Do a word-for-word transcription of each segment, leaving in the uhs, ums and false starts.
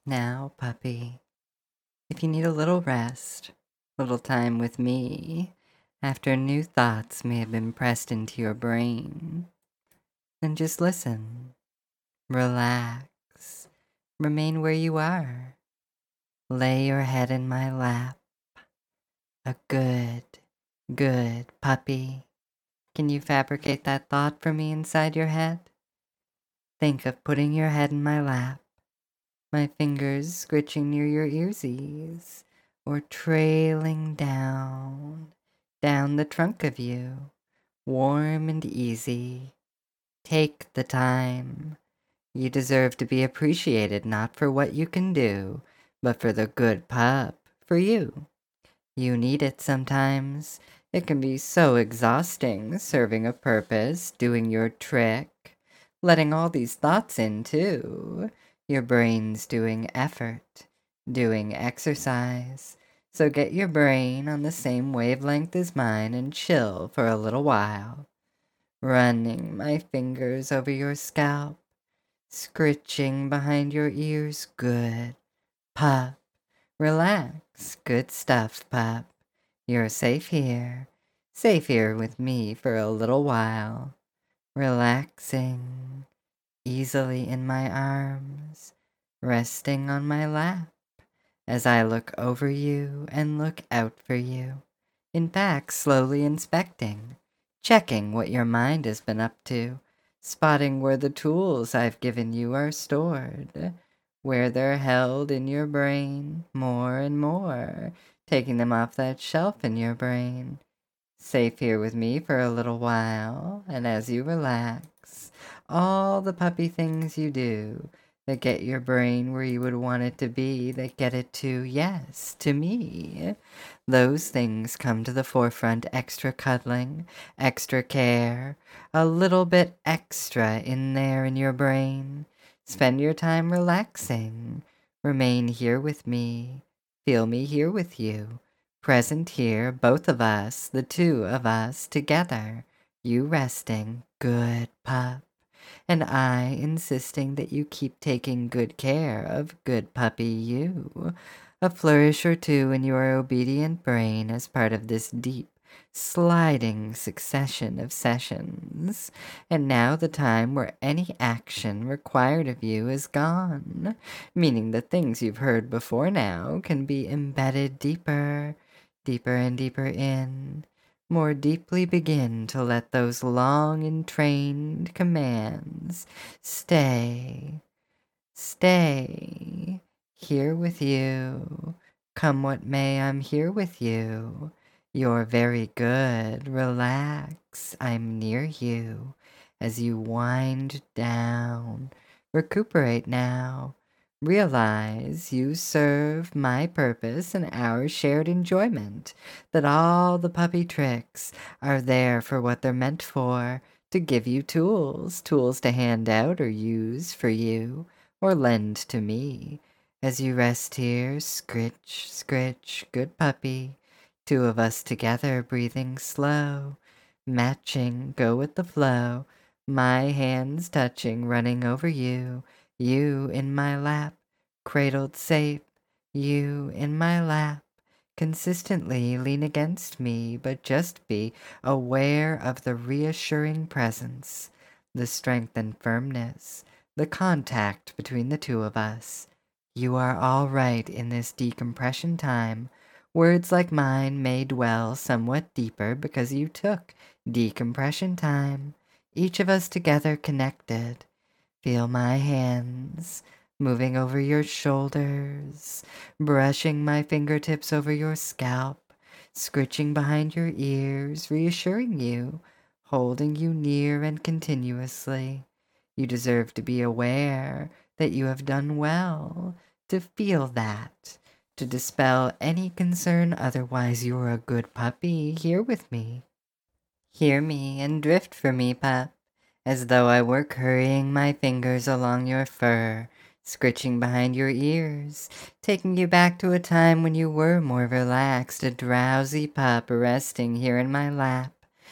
Now, puppy, if you need a little rest, little time with me, after new thoughts may have been pressed into your brain, then just listen, relax, remain where you are. Lay your head in my lap. A good, good puppy. Can you fabricate that thought for me inside your head? Think of putting your head in my lap, my fingers scritching near your earsies, or trailing down, down the trunk of you, warm and easy. Take the time. You deserve to be appreciated not for what you can do, but for the good pup, for you. You need it sometimes. It can be so exhausting serving a purpose, doing your trick, letting all these thoughts in too. Your brain's doing effort, doing exercise. So get your brain on the same wavelength as mine and chill for a little while. Running my fingers over your scalp, scritching behind your ears. Good. Pup. Relax. Good stuff, pup. You're safe here. Safe here with me for a little while. Relaxing easily in my arms, resting on my lap as I look over you and look out for you. In fact, slowly inspecting, checking what your mind has been up to, spotting where the tools I've given you are stored, where they're held in your brain more and more, taking them off that shelf in your brain. Safe here with me for a little while, and as you relax, all the puppy things you do that get your brain where you would want it to be, that get it to, yes, to me. Those things come to the forefront, extra cuddling, extra care, a little bit extra in there in your brain. Spend your time relaxing. Remain here with me. Feel me here with you. Present here, both of us, the two of us together. You resting, good pup, and I insisting that you keep taking good care of good puppy you. A flourish or two in your obedient brain as part of this deep, sliding succession of sessions. And now the time where any action required of you is gone, meaning the things you've heard before now can be embedded deeper, deeper and deeper in, more deeply begin to let those long entrained commands stay, stay, here with you. Come what may, I'm here with you. You're very good. Relax. I'm near you as you wind down. Recuperate now. Realize you serve my purpose and our shared enjoyment, that all the puppy tricks are there for what they're meant for, to give you tools, tools to hand out or use for you, or lend to me. As you rest here, scritch, scritch, good puppy, two of us together breathing slow, matching, go with the flow, my hands touching, running over you, you in my lap, cradled safe, you in my lap. Consistently lean against me, but just be aware of the reassuring presence, the strength and firmness, the contact between the two of us. You are all right in this decompression time. Words like mine may dwell somewhat deeper because you took decompression time. Each of us together connected. Feel my hands moving over your shoulders, brushing my fingertips over your scalp, scritching behind your ears, reassuring you, holding you near and continuously. You deserve to be aware that you have done well, to feel that, to dispel any concern, otherwise you're a good puppy here with me. Hear me and drift for me, pup, as though I were currying my fingers along your fur, scritching behind your ears, taking you back to a time when you were more relaxed, a drowsy pup resting here in my lap,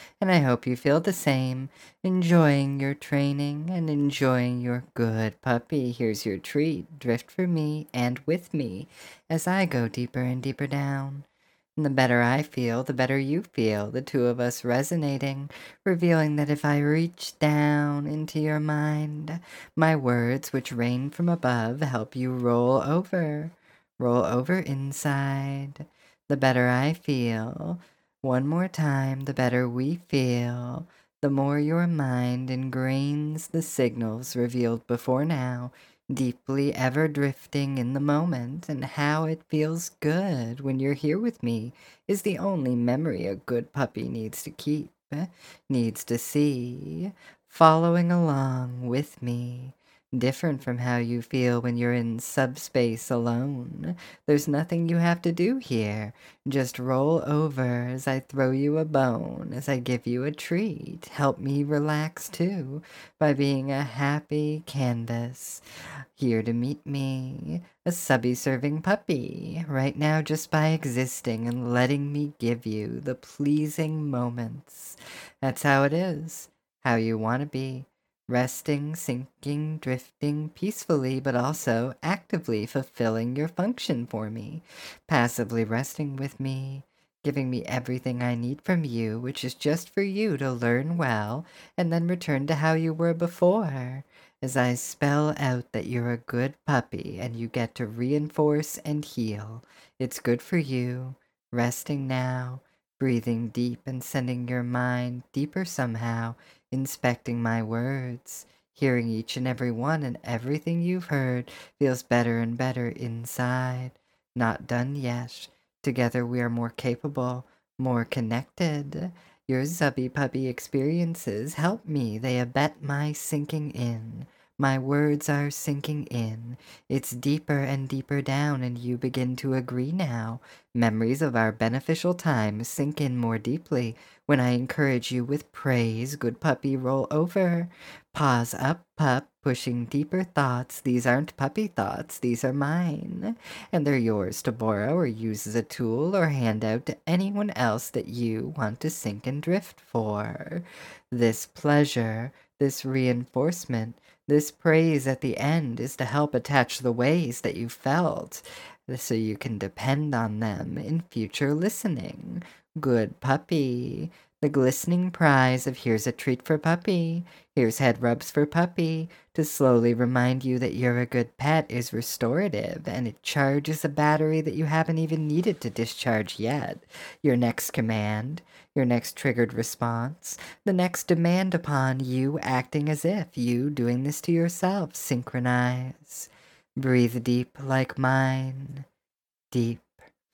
and I hope you feel the same, enjoying your training and enjoying your good puppy. Here's your treat. Drift for me and with me as I go deeper and deeper down. And the better I feel, the better you feel, the two of us resonating, revealing that if I reach down into your mind, my words, which rain from above, help you roll over, roll over inside. The better I feel, one more time, the better we feel, the more your mind ingrains the signals revealed before now, deeply ever drifting in the moment, and how it feels good when you're here with me is the only memory a good puppy needs to keep, needs to see, following along with me. Different from how you feel when you're in subspace alone. There's nothing you have to do here. Just roll over as I throw you a bone, as I give you a treat. Help me relax too by being a happy canvas. Here to meet me, a subby serving puppy, right now just by existing and letting me give you the pleasing moments. That's how it is, how you want to be. Resting, sinking, drifting peacefully, but also actively fulfilling your function for me. Passively resting with me, giving me everything I need from you, which is just for you to learn well and then return to how you were before. As I spell out that you're a good puppy and you get to reinforce and heal. It's good for you, resting now, breathing deep and sending your mind deeper somehow, inspecting my words, hearing each and every one, and everything you've heard feels better and better inside. Not done yet. Together we are more capable, more connected. Your Zubby Puppy experiences help me. They abet my sinking in. My words are sinking in. It's deeper and deeper down, and you begin to agree now. Memories of our beneficial time sink in more deeply when I encourage you with praise. Good puppy, roll over. Pause up, pup, pushing deeper thoughts. These aren't puppy thoughts, these are mine. And they're yours to borrow or use as a tool or hand out to anyone else that you want to sink and drift for. This pleasure, this reinforcement, this praise at the end is to help attach the ways that you felt so you can depend on them in future listening. Good puppy. The glistening prize of here's a treat for puppy, here's head rubs for puppy, to slowly remind you that you're a good pet is restorative, and it charges a battery that you haven't even needed to discharge yet. Your next command, your next triggered response, the next demand upon you acting as if you doing this to yourself. Synchronize. Breathe deep like mine. Deep.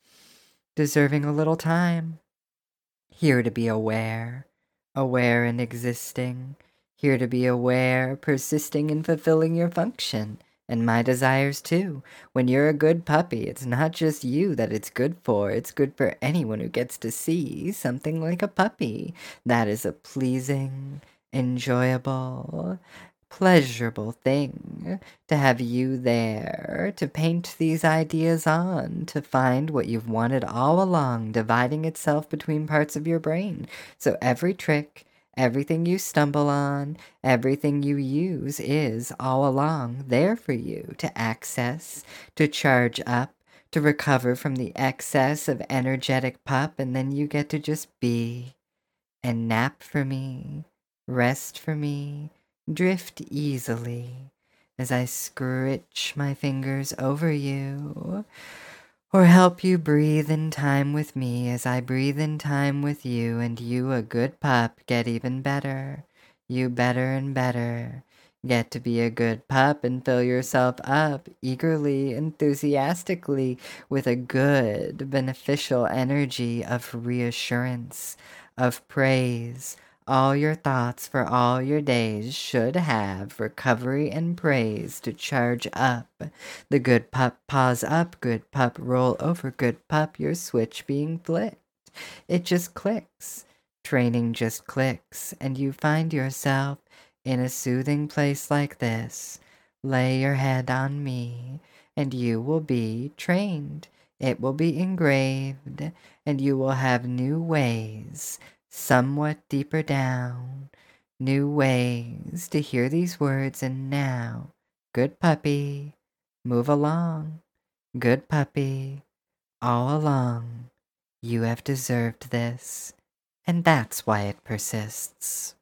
Deserving a little time. Here to be aware, aware and existing, here to be aware, persisting in fulfilling your function, and my desires too. When you're a good puppy, it's not just you that it's good for, it's good for anyone who gets to see something like a puppy. That is a pleasing, enjoyable, pleasurable thing to have you there, to paint these ideas on, to find what you've wanted all along, dividing itself between parts of your brain. So every trick, everything you stumble on, everything you use is all along there for you to access, to charge up, to recover from the excess of energetic pup, and then you get to just be and nap for me, rest for me, drift easily as I scritch my fingers over you, or help you breathe in time with me as I breathe in time with you, and you, a good pup, get even better. You better and better. Get to be a good pup and fill yourself up eagerly, enthusiastically, with a good, beneficial energy of reassurance, of praise. All your thoughts for all your days should have recovery and praise to charge up. The good pup paws up, good pup roll over, good pup your switch being flicked. It just clicks. Training just clicks, and you find yourself in a soothing place like this. Lay your head on me, and you will be trained. It will be engraved, and you will have new ways, somewhat deeper down, new ways to hear these words. And now, good puppy, move along. Good puppy, all along, you have deserved this, and that's why it persists.